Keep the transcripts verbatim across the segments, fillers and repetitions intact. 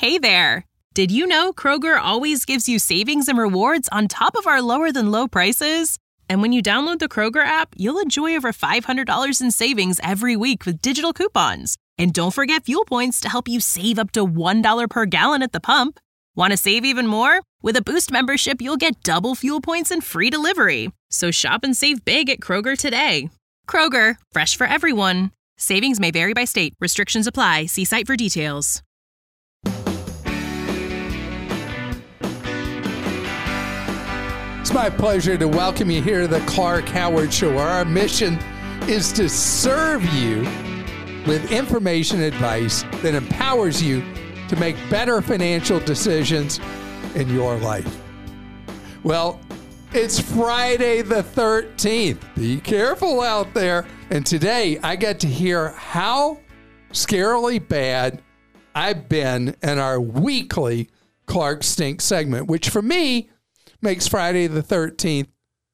Hey there! Did you know Kroger always gives you savings and rewards on top of our lower-than-low prices? And when you download the Kroger app, you'll enjoy over five hundred dollars in savings every week with digital coupons. And don't forget fuel points to help you save up to one dollar per gallon at the pump. Want to save even more? With a Boost membership, you'll get double fuel points and free delivery. So shop and save big at Kroger today. Kroger, fresh for everyone. Savings may vary by state. Restrictions apply. See site for details. It's my pleasure to welcome you here to the Clark Howard Show, where our mission is to serve you with information and advice that empowers you to make better financial decisions in your life. Well, it's Friday the thirteenth. Be careful out there. And today I get to hear how scarily bad I've been in our weekly Clark Stink segment, which for me makes Friday the thirteenth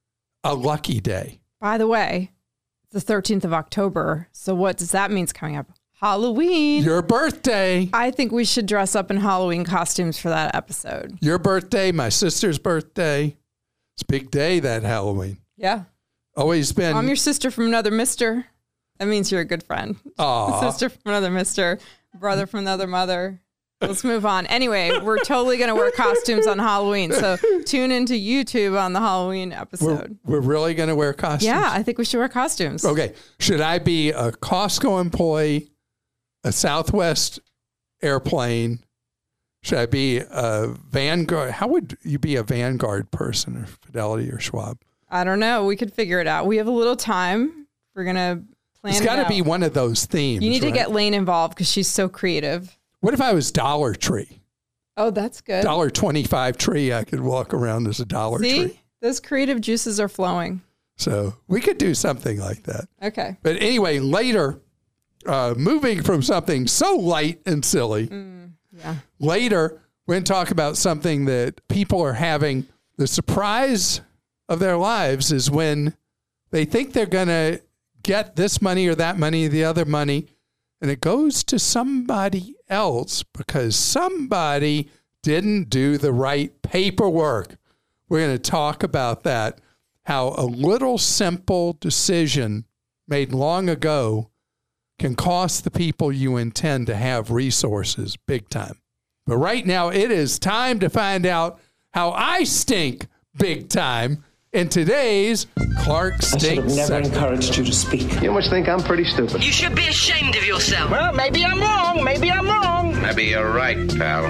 a lucky day. By the way, it's the thirteenth of October. So what does that mean is coming up? Halloween. Your birthday. I think we should dress up in Halloween costumes for that episode. Your birthday, my sister's birthday. It's a big day, that Halloween. Yeah. Always been. I'm your sister from another mister. That means you're a good friend. Aww. Sister from another mister. Brother from another mother. Let's move on. Anyway, we're totally going to wear costumes on Halloween. So tune into YouTube on the Halloween episode. We're, we're really going to wear costumes? Yeah, I think we should wear costumes. Okay. Should I be a Costco employee, a Southwest airplane? Should I be a Vanguard? How would you be a Vanguard person, or Fidelity or Schwab? I don't know. We could figure it out. We have a little time. We're going to plan It's it got to out. be one of those themes. You need right? to get Lane involved because she's so creative. What if I was Dollar Tree? Oh, that's good. one dollar twenty-five tree. I could walk around as a Dollar See? Tree. Those creative juices are flowing. So we could do something like that. Okay. But anyway, later, uh, moving from something so light and silly, Mm, yeah. later, we're going to talk about something that people are having. The surprise of their lives is when they think they're going to get this money or that money or the other money, and it goes to somebody else because somebody didn't do the right paperwork. We're going to talk about that, how a little simple decision made long ago can cost the people you intend to have resources big time. But right now, it is time to find out how I stink big time in today's Clark Stink I should have never segment. encouraged you to speak. You must think I'm pretty stupid. You should be ashamed of yourself. Well, maybe I'm wrong. Maybe I'm wrong. Maybe you're right, pal.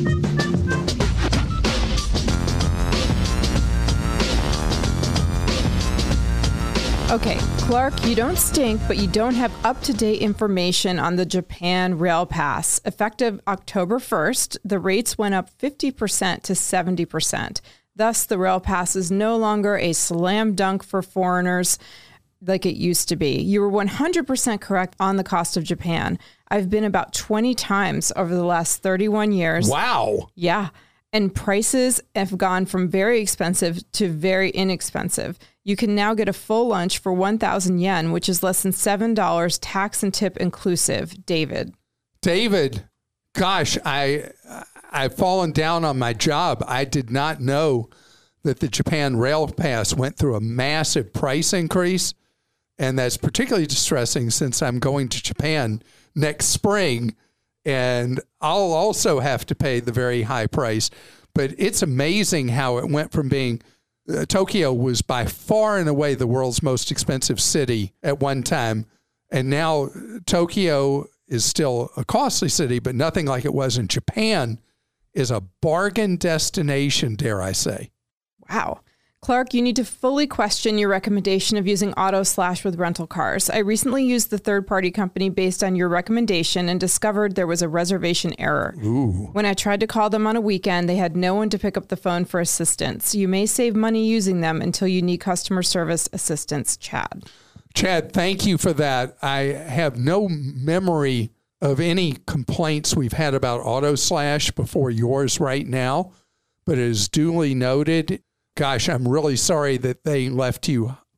Okay, Clark, you don't stink, but you don't have up-to-date information on the Japan Rail Pass. Effective October first, the rates went up fifty percent to seventy percent. Thus, the Rail Pass is no longer a slam dunk for foreigners like it used to be. You were one hundred percent correct on the cost of Japan. I've been about twenty times over the last thirty-one years. Wow. Yeah. And prices have gone from very expensive to very inexpensive. You can now get a full lunch for one thousand yen, which is less than seven dollars, tax and tip inclusive. David. David, gosh, I, I've fallen down on my job. I did not know that the Japan Rail Pass went through a massive price increase. And that's particularly distressing since I'm going to Japan next spring. And I'll also have to pay the very high price. But it's amazing how it went from being, uh, Tokyo was by far and away the world's most expensive city at one time. And now Tokyo is still a costly city, but nothing like it was in Japan is a bargain destination, dare I say. Wow. Clark, you need to fully question your recommendation of using Auto Slash with rental cars. I recently used the third-party company based on your recommendation and discovered there was a reservation error. Ooh. When I tried to call them on a weekend, they had no one to pick up the phone for assistance. You may save money using them until you need customer service assistance. Chad. Chad, thank you for that. I have no memory of any complaints we've had about Auto Slash before yours right now, but it is duly noted. Gosh, I'm really sorry that they left you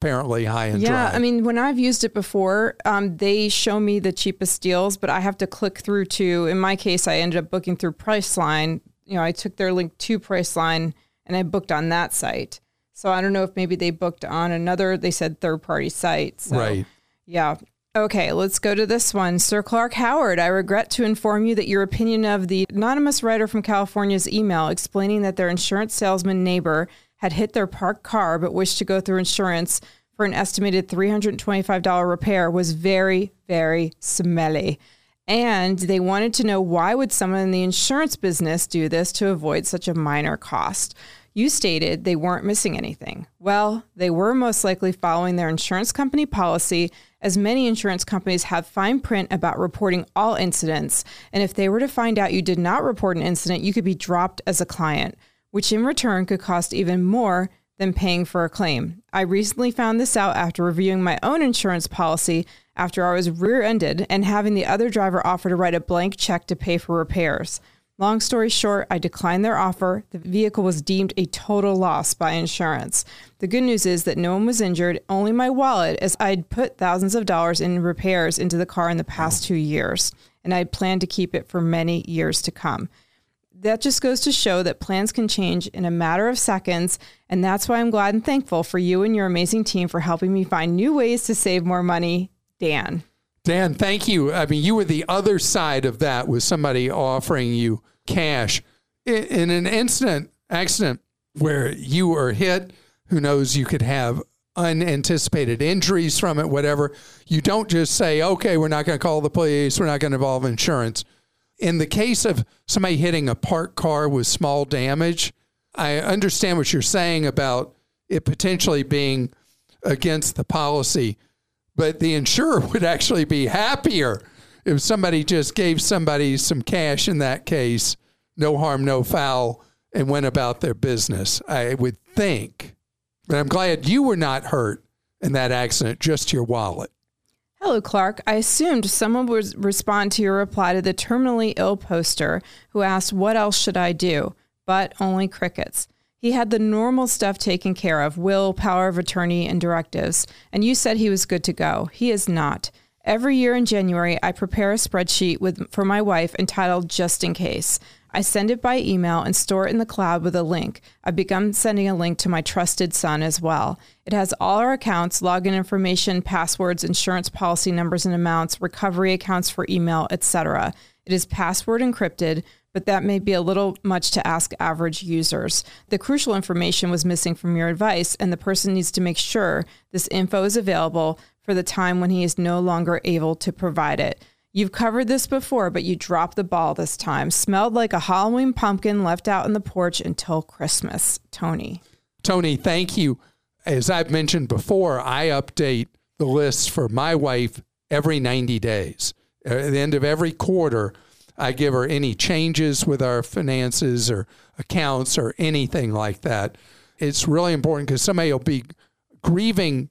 apparently high and yeah, dry. Yeah, I mean, when I've used it before, um, they show me the cheapest deals, but I have to click through to, in my case, I ended up booking through Priceline. You know, I took their link to Priceline and I booked on that site. So I don't know if maybe they booked on another, they said third-party site. So, right. Yeah. Okay, let's go to this one. Sir Clark Howard, I regret to inform you that your opinion of the anonymous writer from California's email explaining that their insurance salesman neighbor had hit their parked car but wished to go through insurance for an estimated three hundred twenty-five dollars repair was very, very smelly. And they wanted to know, why would someone in the insurance business do this to avoid such a minor cost? You stated they weren't missing anything. Well, they were most likely following their insurance company policy, as many insurance companies have fine print about reporting all incidents. And if they were to find out you did not report an incident, you could be dropped as a client, which in return could cost even more than paying for a claim. I recently found this out after reviewing my own insurance policy after I was rear-ended and having the other driver offer to write a blank check to pay for repairs. Long story short, I declined their offer. The vehicle was deemed a total loss by insurance. The good news is that no one was injured, only my wallet, as I'd put thousands of dollars in repairs into the car in the past two years, and I'd planned to keep it for many years to come. That just goes to show that plans can change in a matter of seconds, and that's why I'm glad and thankful for you and your amazing team for helping me find new ways to save more money. Dan. Dan, thank you. I mean, you were the other side of that, with somebody offering you cash in, in an incident accident where you were hit. Who knows, you could have unanticipated injuries from it, whatever. You don't just say, okay, we're not going to call the police, we're not going to involve insurance. In the case of somebody hitting a parked car with small damage, I understand what you're saying about it potentially being against the policy, but the insurer would actually be happier if somebody just gave somebody some cash in that case, no harm, no foul, and went about their business, I would think. But I'm glad you were not hurt in that accident, just your wallet. Hello, Clark. I assumed someone would respond to your reply to the terminally ill poster who asked, what else should I do? But only crickets. He had the normal stuff taken care of, will, power of attorney, and directives, and you said he was good to go. He is not. Every year in January, I prepare a spreadsheet with for my wife entitled Just in Case. I send it by email and store it in the cloud with a link. I've begun sending a link to my trusted son as well. It has all our accounts, login information, passwords, insurance policy numbers and amounts, recovery accounts for email, et cetera. It is password encrypted, but that may be a little much to ask average users. The crucial information was missing from your advice, and the person needs to make sure this info is available for the time when he is no longer able to provide it. You've covered this before, but you dropped the ball this time. Smelled like a Halloween pumpkin left out on the porch until Christmas. Tony. Tony, thank you. As I've mentioned before, I update the list for my wife every ninety days. At the end of every quarter, I give her any changes with our finances or accounts or anything like that. It's really important because somebody will be grieving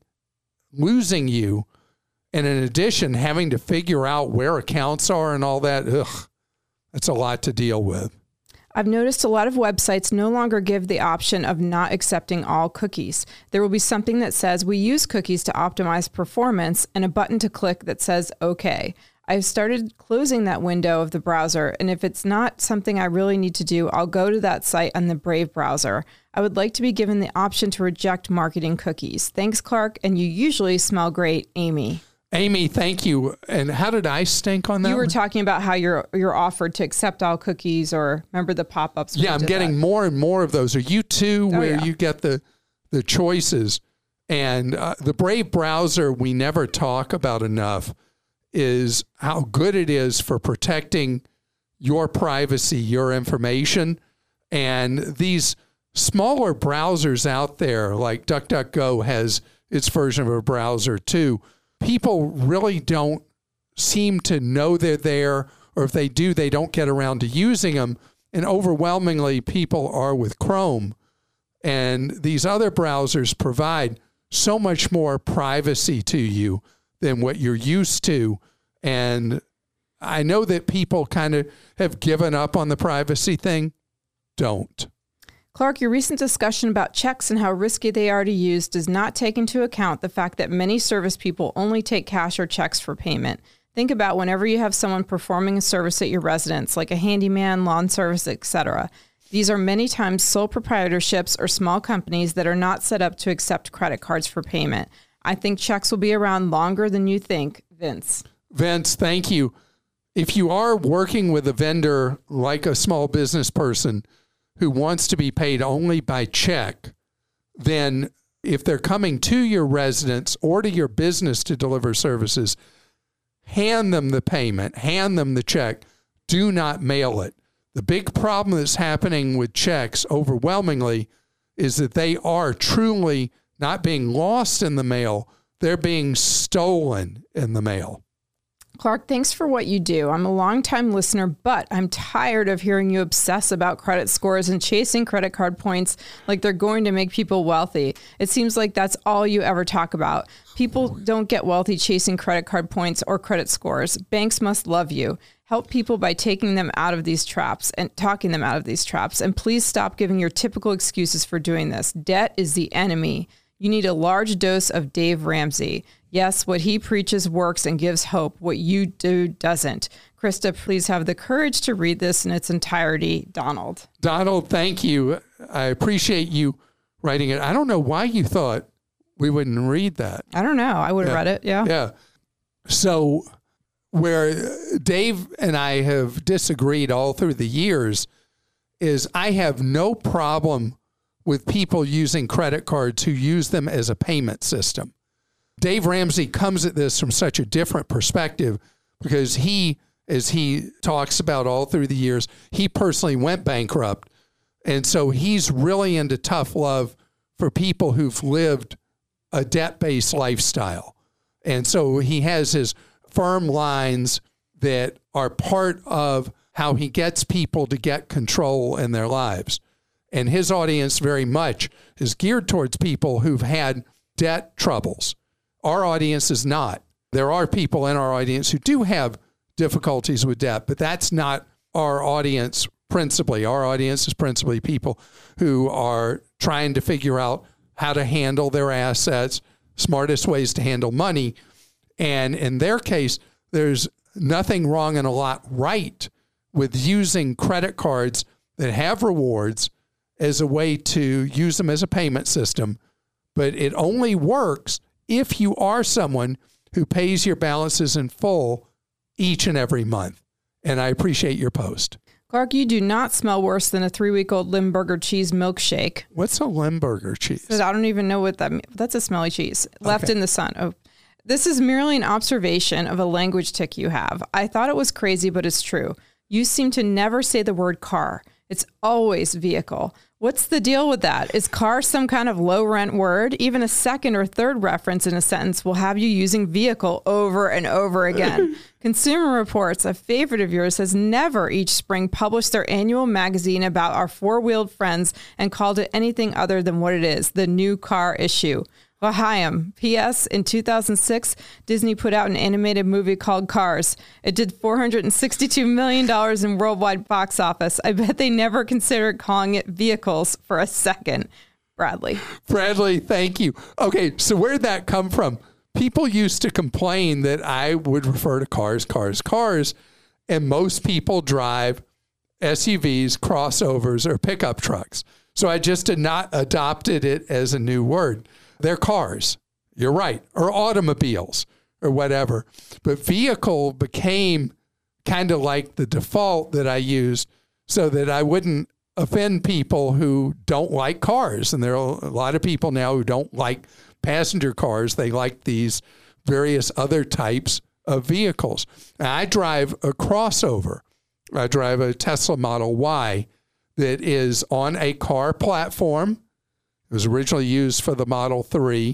losing you, and in addition, having to figure out where accounts are and all that. Ugh, that's a lot to deal with. I've noticed a lot of websites no longer give the option of not accepting all cookies. There will be something that says we use cookies to optimize performance and a button to click that says okay. I've started closing that window of the browser, and if it's not something I really need to do, I'll go to that site on the Brave browser. I would like to be given the option to reject marketing cookies. Thanks, Clark, and you usually smell great, Amy. Amy, thank you. And how did I stink on that? You were one? talking about how you're you're offered to accept all cookies, or remember the pop-ups? Yeah, I'm getting that. more and more of those. Are you too, oh, where yeah. you get the the choices? And uh, the Brave browser we never talk about enough is how good it is for protecting your privacy, your information. And these smaller browsers out there, like DuckDuckGo has its version of a browser too. People really don't seem to know they're there, or if they do, they don't get around to using them. And overwhelmingly, people are with Chrome. And these other browsers provide so much more privacy to you than what you're used to. And I know that people kind of have given up on the privacy thing. Don't. Clark, your recent discussion about checks and how risky they are to use does not take into account the fact that many service people only take cash or checks for payment. Think about whenever you have someone performing a service at your residence, like a handyman, lawn service, et cetera. These are many times sole proprietorships or small companies that are not set up to accept credit cards for payment. I think checks will be around longer than you think. Vince. Vince, thank you. If you are working with a vendor like a small business person who wants to be paid only by check, then if they're coming to your residence or to your business to deliver services, hand them the payment, hand them the check. Do not mail it. The big problem that's happening with checks overwhelmingly is that they are truly not being lost in the mail. They're being stolen in the mail. Clark, thanks for what you do. I'm a longtime listener, but I'm tired of hearing you obsess about credit scores and chasing credit card points like they're going to make people wealthy. It seems like that's all you ever talk about. People don't get wealthy chasing credit card points or credit scores. Banks must love you. Help people by taking them out of these traps and talking them out of these traps. And please stop giving your typical excuses for doing this. Debt is the enemy. You need a large dose of Dave Ramsey. Yes, what he preaches works and gives hope. What you do doesn't. Krista, please have the courage to read this in its entirety. Donald. Donald, thank you. I appreciate you writing it. I don't know why you thought we wouldn't read that. I don't know. I would have yeah. read it. Yeah. Yeah. So where Dave and I have disagreed all through the years is I have no problem with people using credit cards who use them as a payment system. Dave Ramsey comes at this from such a different perspective because he, as he talks about all through the years, he personally went bankrupt. And so he's really into tough love for people who've lived a debt-based lifestyle. And so he has his firm lines that are part of how he gets people to get control in their lives. And his audience very much is geared towards people who've had debt troubles. Our audience is not. There are people in our audience who do have difficulties with debt, but that's not our audience principally. Our audience is principally people who are trying to figure out how to handle their assets, smartest ways to handle money. And in their case, there's nothing wrong and a lot right with using credit cards that have rewards as a way to use them as a payment system. But it only works if you are someone who pays your balances in full each and every month. And I appreciate your post. Clark, you do not smell worse than a three-week-old Limburger cheese milkshake. What's a Limburger cheese? I don't even know what that means. That's a smelly cheese. Left Okay. in the sun. Oh, this is merely an observation of a language tick you have. I thought it was crazy, but it's true. You seem to never say the word car. It's always vehicle. What's the deal with that? Is car some kind of low rent word? Even a second or third reference in a sentence will have you using vehicle over and over again. Consumer Reports, a favorite of yours, has never each spring published their annual magazine about our four-wheeled friends and called it anything other than what it is, the new car issue. L'chaim. P S. In two thousand six, Disney put out an animated movie called Cars. It did four hundred sixty-two million dollars in worldwide box office. I bet they never considered calling it vehicles for a second. Bradley. Bradley, thank you. Okay, so where'd that come from? People used to complain that I would refer to cars, cars, cars, and most people drive S U Vs, crossovers, or pickup trucks. So I just did not adopted it as a new word. They're cars. You're right. Or automobiles or whatever. But vehicle became kind of like the default that I used so that I wouldn't offend people who don't like cars. And there are a lot of people now who don't like passenger cars. They like these various other types of vehicles. And I drive a crossover. I drive a Tesla Model Y that is on a car platform. It was originally used for the Model three,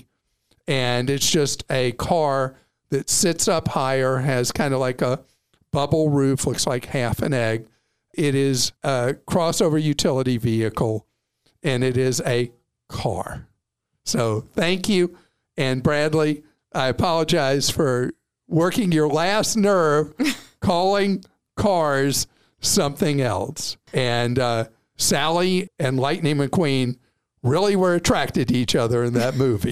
and it's just a car that sits up higher, has kind of like a bubble roof, looks like half an egg. It is a crossover utility vehicle, and it is a car. So thank you. And Bradley, I apologize for working your last nerve, calling cars something else. And uh, Sally and Lightning McQueen really were attracted to each other in that movie.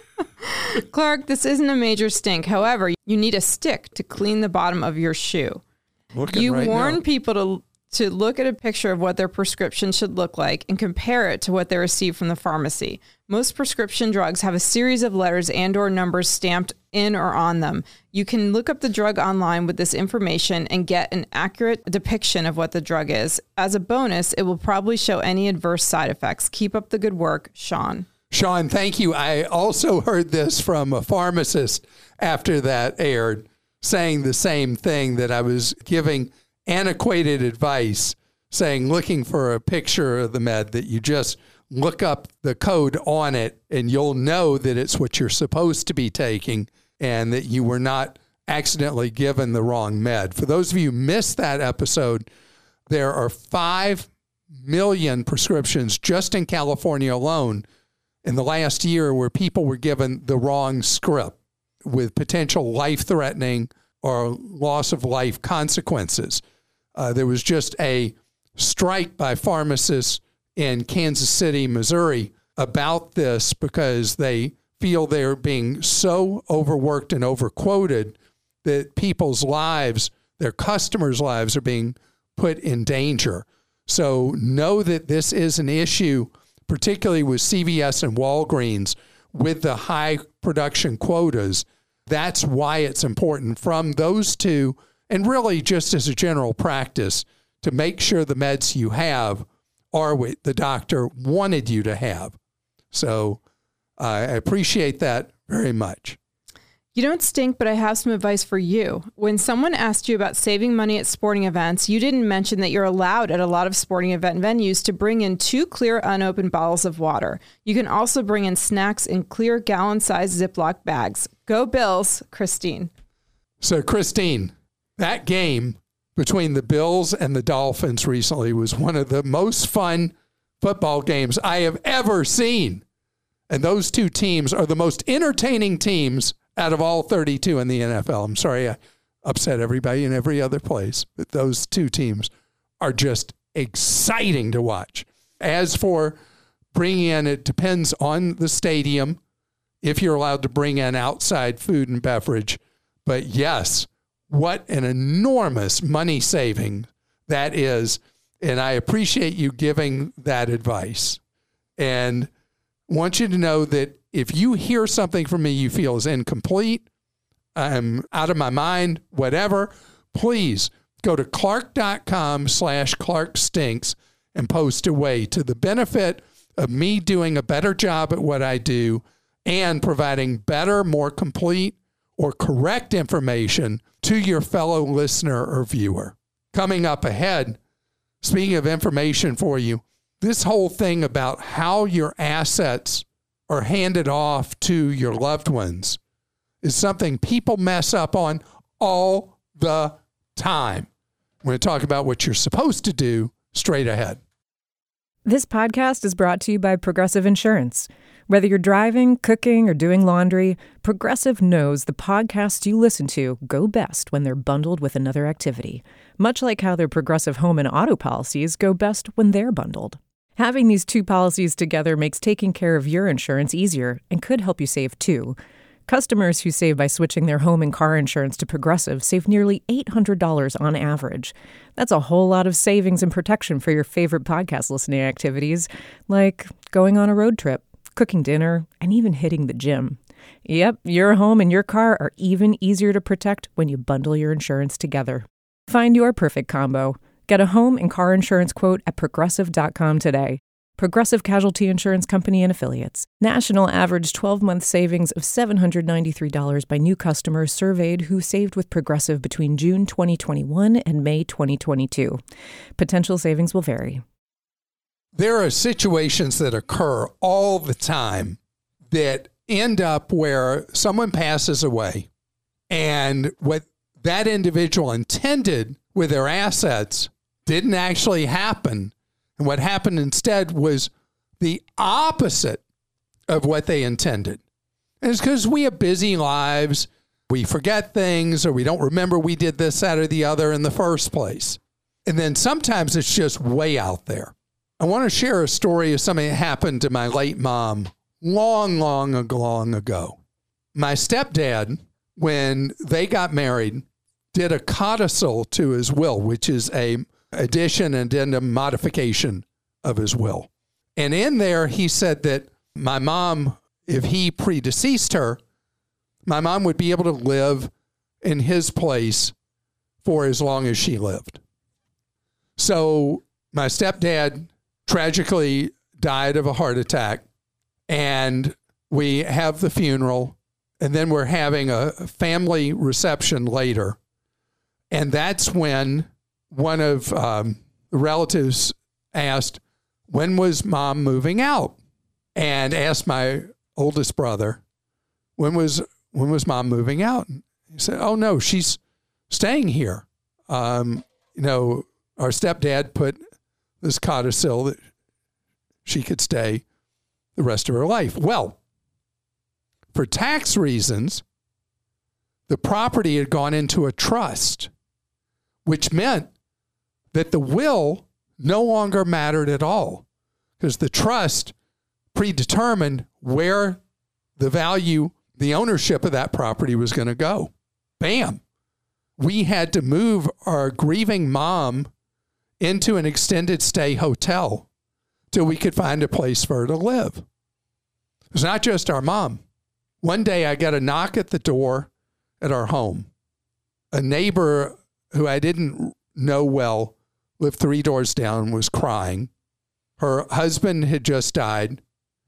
Clark, this isn't a major stink. However, you need a stick to clean the bottom of your shoe. Looking You right warn now. people to to look at a picture of what their prescription should look like and compare it to what they receive from the pharmacy. Most prescription drugs have a series of letters and or numbers stamped in or on them. You can look up the drug online with this information and get an accurate depiction of what the drug is. As a bonus, it will probably show any adverse side effects. Keep up the good work, Sean. Sean, thank you. I also heard this from a pharmacist after that aired, saying the same thing, that I was giving antiquated advice, saying looking for a picture of the med, that you just look up the code on it and you'll know that it's what you're supposed to be taking and that you were not accidentally given the wrong med. For those of you who missed that episode, there are five million prescriptions just in California alone in the last year where people were given the wrong script with potential life-threatening or loss of life consequences. Uh, there was just a strike by pharmacists in Kansas City, Missouri about this because they feel they're being so overworked and overquoted that people's lives, their customers' lives, are being put in danger. So know that this is an issue, particularly with C V S and Walgreens, with the high production quotas. That's why it's important from those two, and really just as a general practice, to make sure the meds you have are what the doctor wanted you to have. So uh, I appreciate that very much. You don't stink, but I have some advice for you. When someone asked you about saving money at sporting events, you didn't mention that you're allowed at a lot of sporting event venues to bring in two clear unopened bottles of water. You can also bring in snacks in clear gallon-sized Ziploc bags. Go Bills, Christine. So Christine, that game between the Bills and the Dolphins recently was one of the most fun football games I have ever seen. And those two teams are the most entertaining teams out of all thirty-two in the N F L. I'm sorry I upset everybody in every other place, but those two teams are just exciting to watch. As for bringing in, it depends on the stadium if you're allowed to bring in outside food and beverage. But yes, what an enormous money saving that is. And I appreciate you giving that advice. And want you to know that if you hear something from me you feel is incomplete, I'm out of my mind, whatever, please go to clark.com slash Clark Stinks and post away, to the benefit of me doing a better job at what I do and providing better, more complete or correct information to your fellow listener or viewer. Coming up ahead, speaking of information for you, this whole thing about how your assets are handed off to your loved ones is something people mess up on all the time. We're going to talk about what you're supposed to do straight ahead. This podcast is brought to you by Progressive Insurance. Whether you're driving, cooking, or doing laundry, Progressive knows the podcasts you listen to go best when they're bundled with another activity, much like how their Progressive home and auto policies go best when they're bundled. Having these two policies together makes taking care of your insurance easier and could help you save too. Customers who save by switching their home and car insurance to Progressive save nearly eight hundred dollars on average. That's a whole lot of savings and protection for your favorite podcast listening activities, like going on a road trip, cooking dinner, and even hitting the gym. Yep, your home and your car are even easier to protect when you bundle your insurance together. Find your perfect combo. Get a home and car insurance quote at progressive dot com today. Progressive Casualty Insurance Company and Affiliates. National average twelve-month savings of seven hundred ninety-three dollars by new customers surveyed who saved with Progressive between June twenty twenty-one and May twenty twenty-two. Potential savings will vary. There are situations that occur all the time that end up where someone passes away and what that individual intended with their assets didn't actually happen. And what happened instead was the opposite of what they intended. And it's because we have busy lives. We forget things, or we don't remember we did this, that, or the other in the first place. And then sometimes it's just way out there. I want to share a story of something that happened to my late mom long, long, long ago. My stepdad, when they got married, did a codicil to his will, which is a addition and addendum modification of his will. And in there, he said that my mom, if he predeceased her, my mom would be able to live in his place for as long as she lived. So my stepdad tragically died of a heart attack, and we have the funeral, and then we're having a family reception later. And that's when one of um, the relatives asked, when was mom moving out? And asked my oldest brother, when was when was mom moving out? And he said, oh, no, she's staying here. Um, you know, our stepdad put this codicil that she could stay the rest of her life. Well, for tax reasons, the property had gone into a trust, which meant that the will no longer mattered at all because the trust predetermined where the value, the ownership of that property was going to go. Bam. We had to move our grieving mom into an extended stay hotel till we could find a place for her to live. It's not just our mom. One day I got a knock at the door at our home. A neighbor who I didn't know well lived three doors down, was crying. Her husband had just died.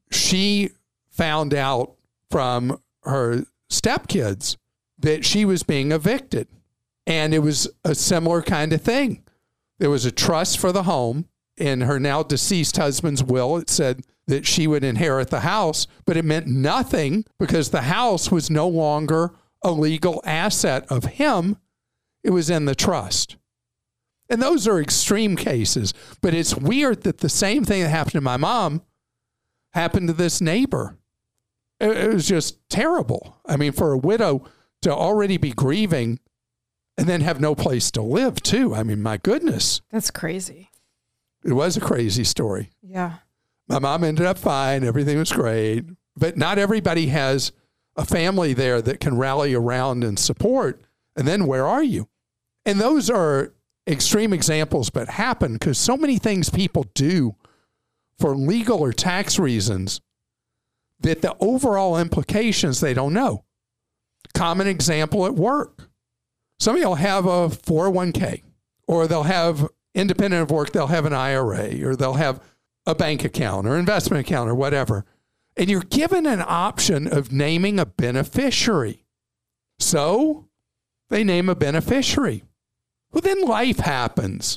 She found out from her stepkids that she was being evicted. And it was a similar kind of thing. There was a trust for the home. In her now deceased husband's will, it said that she would inherit the house, but it meant nothing because the house was no longer a legal asset of him. It was in the trust. And those are extreme cases, but it's weird that the same thing that happened to my mom happened to this neighbor. It, it was just terrible. I mean, for a widow to already be grieving and then have no place to live too. I mean, my goodness. That's crazy. It was a crazy story. Yeah. My mom ended up fine. Everything was great. But not everybody has a family there that can rally around and support. And then where are you? And those are extreme examples, but happen because so many things people do for legal or tax reasons that the overall implications they don't know. Common example at work. Some of you will have a four oh one k, or they'll have, independent of work, they'll have an I R A, or they'll have a bank account or investment account or whatever. And you're given an option of naming a beneficiary. So they name a beneficiary. Well, then life happens.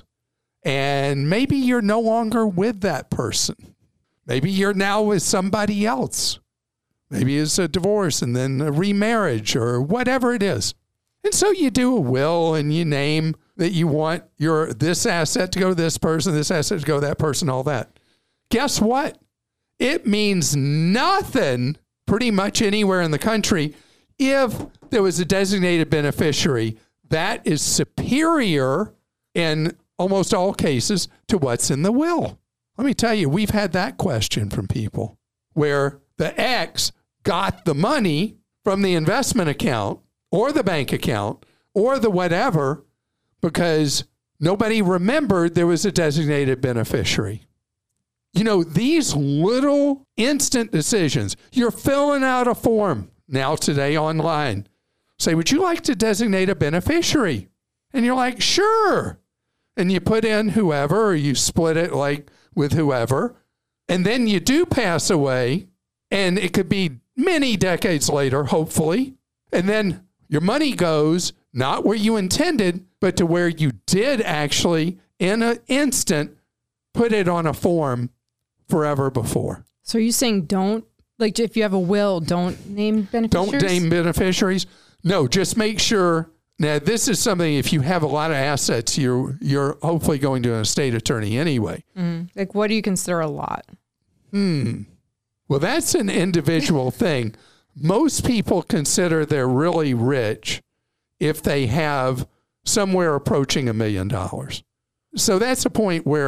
And maybe you're no longer with that person. Maybe you're now with somebody else. Maybe it's a divorce and then a remarriage or whatever it is. And so you do a will and you name that you want your this asset to go to this person, this asset to go to that person, all that. Guess what? It means nothing pretty much anywhere in the country if there was a designated beneficiary. That is superior in almost all cases to what's in the will. Let me tell you, we've had that question from people where the ex got the money from the investment account or the bank account or the whatever because nobody remembered there was a designated beneficiary. You know, these little instant decisions, you're filling out a form now today online. Say, would you like to designate a beneficiary? And you're like, sure. And you put in whoever, or you split it like with whoever. And then you do pass away, and it could be many decades later, hopefully. And then your money goes not where you intended, but to where you did actually, in an instant, put it on a form forever before. So are you saying don't, like if you have a will, don't name beneficiaries? Don't name beneficiaries. No, just make sure. Now, this is something, if you have a lot of assets, you're you're hopefully going to an estate attorney anyway. Mm. Like, what do you consider a lot? Hmm. Well, that's an individual thing. Most people consider they're really rich if they have somewhere approaching a million dollars. So that's a point where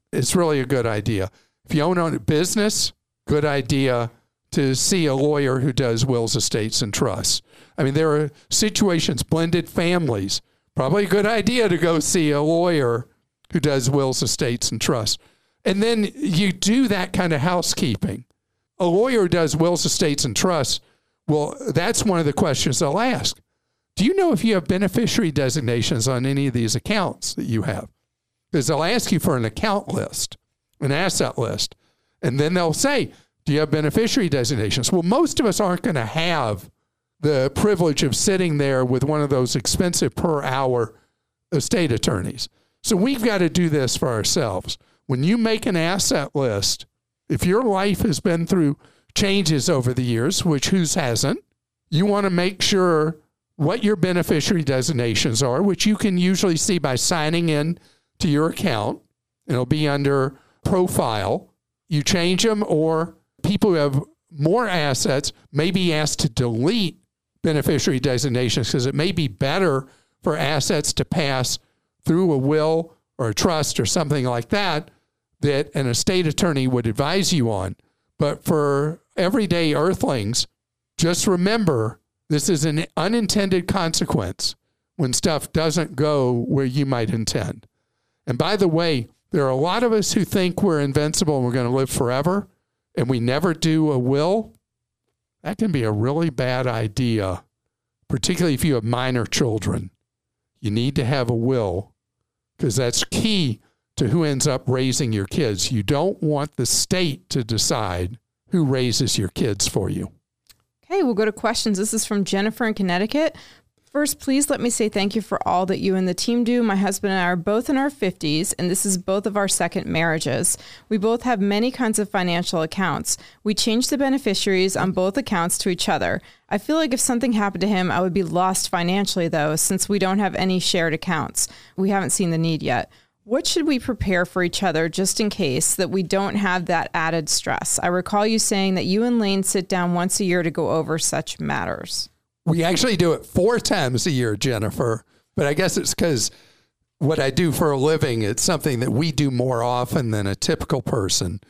it's really a good idea. If you own a business, good idea to see a lawyer who does wills, estates, and trusts. I mean, there are situations, blended families, probably a good idea to go see a lawyer who does wills, estates, and trusts. And then you do that kind of housekeeping. A lawyer who does wills, estates, and trusts, well, that's one of the questions they'll ask. Do you know if you have beneficiary designations on any of these accounts that you have? Because they'll ask you for an account list, an asset list. And then they'll say, do you have beneficiary designations? Well, most of us aren't going to have the privilege of sitting there with one of those expensive per hour estate attorneys. So we've got to do this for ourselves. When you make an asset list, if your life has been through changes over the years, which whose hasn't, you want to make sure what your beneficiary designations are, which you can usually see by signing in to your account. It'll be under profile. You change them, or people who have more assets may be asked to delete beneficiary designations because it may be better for assets to pass through a will or a trust or something like that that an estate attorney would advise you on. But for everyday earthlings, just remember this is an unintended consequence when stuff doesn't go where you might intend. And by the way, there are a lot of us who think we're invincible and we're going to live forever, and we never do a will. That can be a really bad idea, particularly if you have minor children. You need to have a will because that's key to who ends up raising your kids. You don't want the state to decide who raises your kids for you. Okay, we'll go to questions. This is from Jennifer in Connecticut. First, please let me say thank you for all that you and the team do. My husband and I are both in our fifties, and this is both of our second marriages. We both have many kinds of financial accounts. We changed the beneficiaries on both accounts to each other. I feel like if something happened to him, I would be lost financially, though, since we don't have any shared accounts. We haven't seen the need yet. What should we prepare for each other just in case that we don't have that added stress? I recall you saying that you and Lane sit down once a year to go over such matters. We actually do it four times a year, Jennifer, but I guess it's because what I do for a living, it's something that we do more often than a typical person.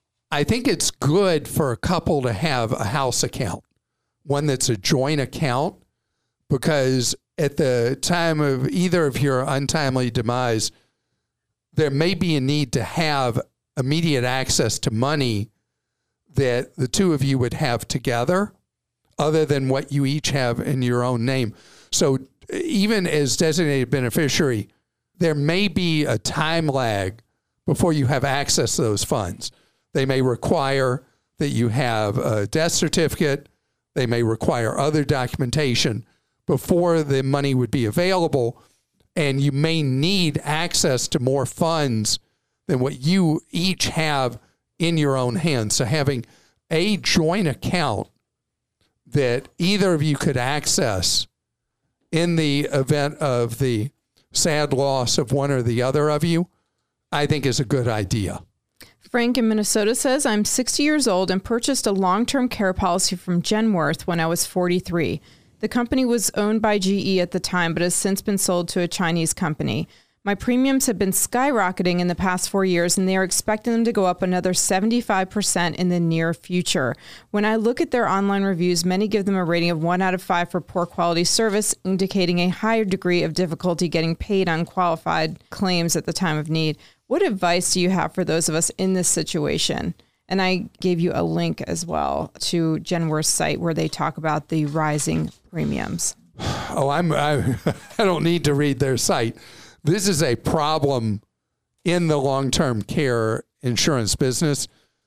I think it's good for a couple to have a house account, one that's a joint account, because at the time of either of your untimely demise, there may be a need to have immediate access to money that the two of you would have together, other than what you each have in your own name. So even as designated beneficiary, there may be a time lag before you have access to those funds. They may require that you have a death certificate. They may require other documentation before the money would be available. And you may need access to more funds than what you each have in your own hands. So having a joint account that either of you could access in the event of the sad loss of one or the other of you, I think is a good idea. Frank in Minnesota says, I'm sixty years old and purchased a long-term care policy from Genworth when I was forty-three. The company was owned by G E at the time, but has since been sold to a Chinese company. My premiums have been skyrocketing in the past four years, and they are expecting them to go up another seventy-five percent in the near future. When I look at their online reviews, many give them a rating of one out of five for poor quality service, indicating a higher degree of difficulty getting paid on qualified claims at the time of need. What advice do you have for those of us in this situation? And I gave you a link as well to Genworth's site where they talk about the rising premiums. Oh, I'm, I, I don't need to read their site. This is a problem in the long-term care insurance business.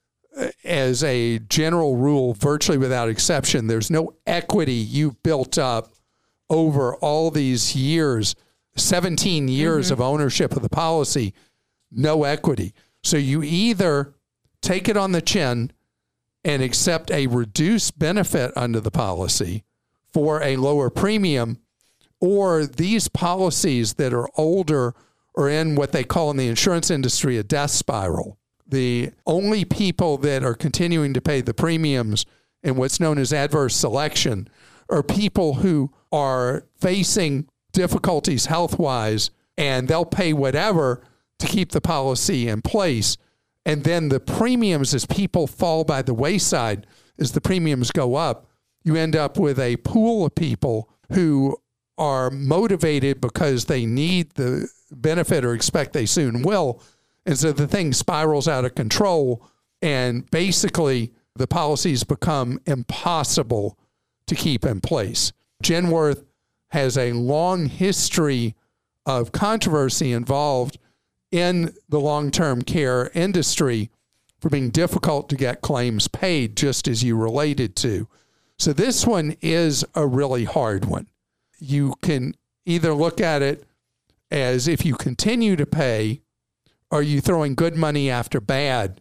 As a general rule, virtually without exception, there's no equity you've built up over all these years, seventeen years mm-hmm. of ownership of the policy, no equity. So you either take it on the chin and accept a reduced benefit under the policy for a lower premium, or these policies that are older are in what they call in the insurance industry a death spiral. The only people that are continuing to pay the premiums in what's known as adverse selection are people who are facing difficulties health-wise, and they'll pay whatever to keep the policy in place. And then the premiums, as people fall by the wayside, as the premiums go up, you end up with a pool of people who are motivated because they need the benefit or expect they soon will. And so the thing spirals out of control, and basically the policies become impossible to keep in place. Genworth has a long history of controversy involved in the long-term care industry for being difficult to get claims paid, just as you related to. So this one is a really hard one. You can either look at it as, if you continue to pay, are you throwing good money after bad?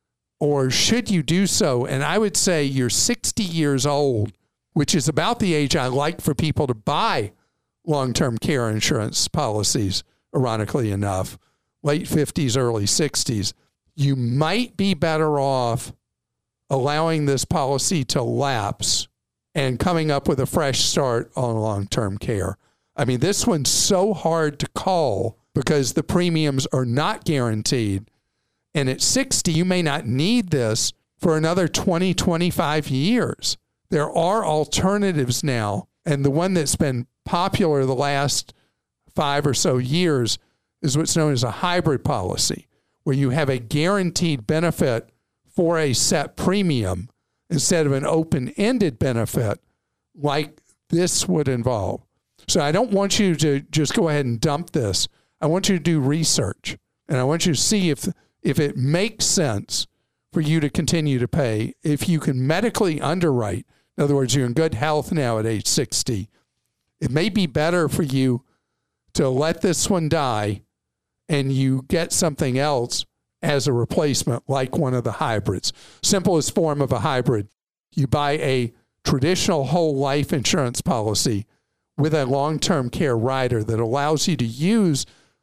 Or should you do so? And I would say you're sixty years old, which is about the age I like for people to buy long-term care insurance policies, ironically enough, late fifties, early sixties. You might be better off allowing this policy to lapse and coming up with a fresh start on long-term care. I mean, this one's so hard to call because the premiums are not guaranteed. And at sixty, you may not need this for another twenty, twenty-five years. There are alternatives now. And the one that's been popular the last five or so years is what's known as a hybrid policy, where you have a guaranteed benefit for a set premium instead of an open-ended benefit like this would involve. So I don't want you to just go ahead and dump this. I want you to do research, and I want you to see if if it makes sense for you to continue to pay. If you can medically underwrite, in other words, you're in good health now at age sixty, it may be better for you to let this one die and you get something else as a replacement, like one of the hybrids. Simplest form of a hybrid, you buy a traditional whole life insurance policy with a long-term care rider that allows you to use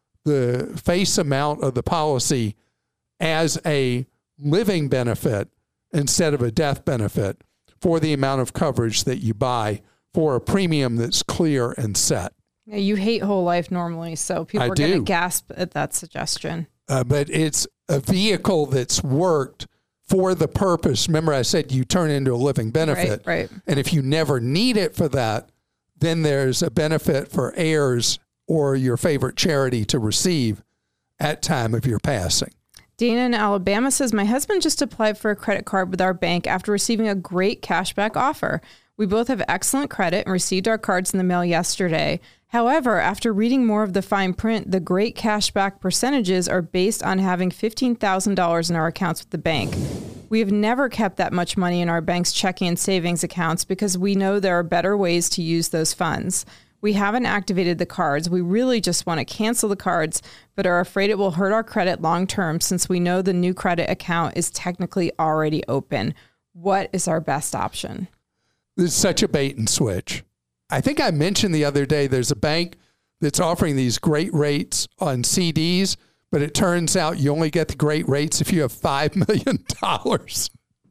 the face amount of the policy as a living benefit instead of a death benefit for the amount of coverage that you buy for a premium that's clear and set. Yeah, you hate whole life normally, so people I are going to do. gasp at that suggestion. Uh, but it's a vehicle that's worked for the purpose. Remember, I said you turn into a living benefit. Right, right. And if you never need it for that, then there's a benefit for heirs or your favorite charity to receive at time of your passing. Dana in Alabama says, my husband just applied for a credit card with our bank after receiving a great cashback offer. We both have excellent credit and received our cards in the mail yesterday. However, after reading more of the fine print, the great cashback percentages are based on having fifteen thousand dollars in our accounts with the bank. We have never kept that much money in our bank's checking and savings accounts because we know there are better ways to use those funds. We haven't activated the cards. We really just want to cancel the cards, but are afraid it will hurt our credit long term since we know the new credit account is technically already open. What is our best option? This is such a bait and switch. I think I mentioned the other day there's a bank that's offering these great rates on C Ds, but it turns out you only get the great rates if you have five million dollars.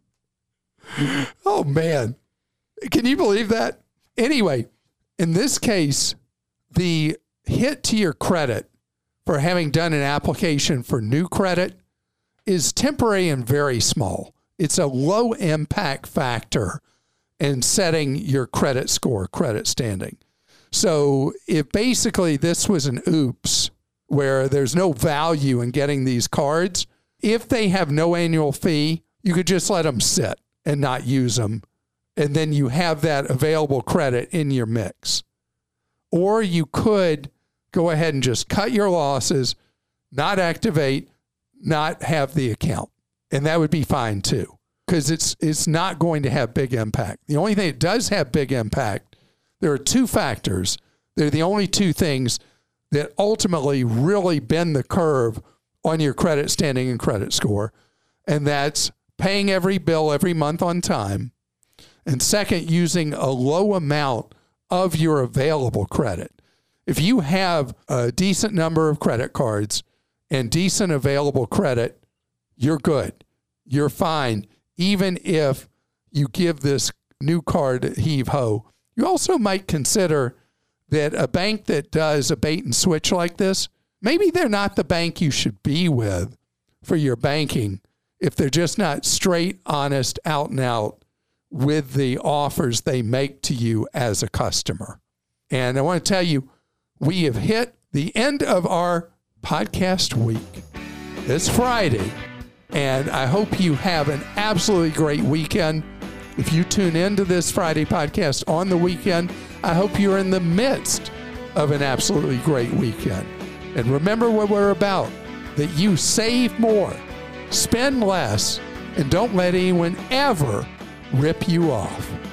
Oh, man. Can you believe that? Anyway, in this case, the hit to your credit for having done an application for new credit is temporary and very small. It's a low impact factor in setting your credit score, credit standing. So if basically this was an oops, where there's no value in getting these cards, if they have no annual fee, you could just let them sit and not use them. And then you have that available credit in your mix. Or you could go ahead and just cut your losses, not activate, not have the account. And that would be fine too, because it's it's not going to have big impact. The only thing that does have big impact, there are two factors. They're the only two things that ultimately really bend the curve on your credit standing and credit score. And that's paying every bill every month on time. And second, using a low amount of your available credit. If you have a decent number of credit cards and decent available credit, you're good. You're fine, even if you give this new card heave-ho. You also might consider that a bank that does a bait and switch like this maybe they're not the bank you should be with for your banking if they're just not straight, honest, out and out with the offers they make to you as a customer. And I want to tell you, we have hit the end of our podcast week. It's Friday, and I hope you have an absolutely great weekend. If you tune into this Friday podcast on the weekend, I hope you're in the midst of an absolutely great weekend. And remember what we're about, that you save more, spend less, and don't let anyone ever rip you off.